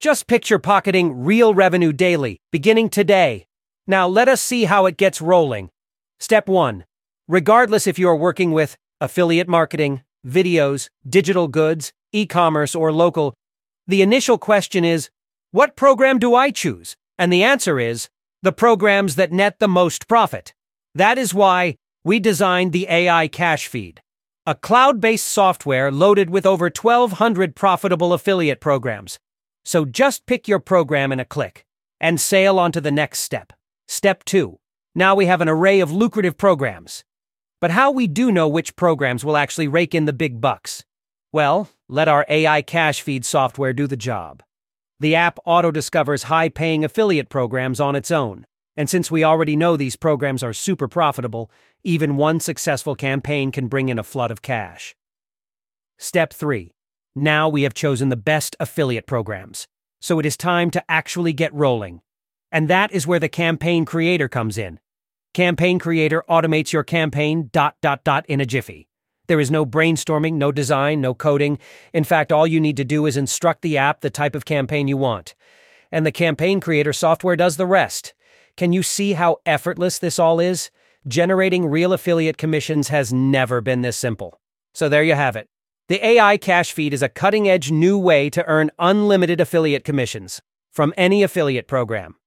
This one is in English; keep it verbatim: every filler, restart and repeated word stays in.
Just picture pocketing real revenue daily, beginning today. Now let us see how it gets rolling. Step one. Regardless if you are working with affiliate marketing, videos, digital goods, e-commerce, or local, the initial question is, what program do I choose? And the answer is, the programs that net the most profit. That is why we designed the A I Cash Feed, a cloud-based software loaded with over twelve hundred profitable affiliate programs. So just pick your program in a click and sail on to the next step. Step two. Now we have an array of lucrative programs. But how we do know which programs will actually rake in the big bucks? Well, let our A I Cash Feed software do the job. The app auto-discovers high-paying affiliate programs on its own. And since we already know these programs are super profitable, even one successful campaign can bring in a flood of cash. Step three. Now we have chosen the best affiliate programs. So it is time to actually get rolling. And that is where the Campaign Creator comes in. Campaign Creator automates your campaign dot dot dot in a jiffy. There is no brainstorming, no design, no coding. In fact, all you need to do is instruct the app the type of campaign you want. And the Campaign Creator software does the rest. Can you see how effortless this all is? Generating real affiliate commissions has never been this simple. So there you have it. The A I Cash Feed is a cutting-edge new way to earn unlimited affiliate commissions from any affiliate program.